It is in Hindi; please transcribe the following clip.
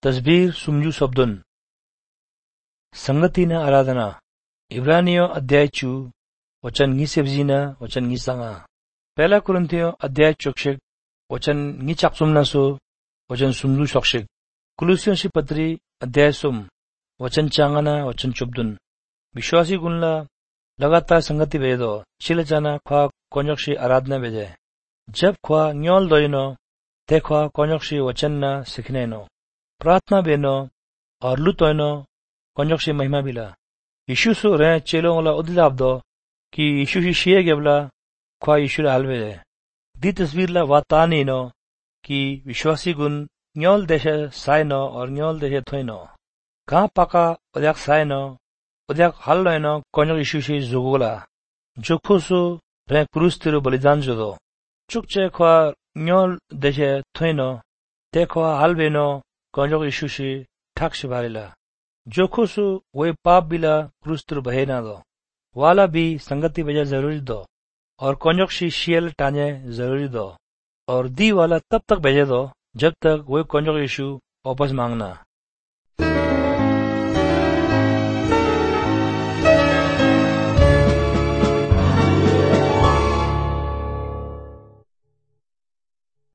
तस्बीर सुमजू शब्दन संगतीना आराधना इब्रानियों अध्याय 2 वचन 20 वचन 20 पहला कुरिन्थियों अध्याय 4 वचन 2 वचन सुमजू शोक्षिक कुलुसियों सी पत्री अध्याय सुम वचन चांगना वचन चुब्दुन विश्वासी गुनला लगातार संगति भेदो शिलचाना ख्वा कोन्योक्षी आराधना भेजे जब ख्वा न्योल दोइनो ते ख्वा कोन्योक्षी वचन न सिखनेनो प्रार्थना बेनो और लुतोइनो कोन्योक्षी महिमा बिला यीशु सो रे चेलो वाला उदिलाब दो कि यीशु शी शिये गेबला ख्वा यीशु ला हलवे दे दी तस्वीर ला वातानी नो कि विश्वासी गुन न्योल देशे साइनो और न्योल देशे थोइनो कहाँ पाका उद्याक साइनो उद्याक हल लोइनो कोन्योक यीशु शी जुगोला जुखुसु रे क्रूस तिरु बलिदान जोदो चुकचे ख्वा न्योल देशे थोइनो ते ख्वा हलवेनो कोन्योक यीशु शी ठाक शिबारिला जोखुसु वे पाप बिला क्रूस तिरु बहेना दो वाला भी संगति वजह जरूरी दो और कोन्योक शी शियल टाने जरूरी दो और दी वाला तब तक भेजे दो जब तक वे कोन्योक यीशु वापस मांगना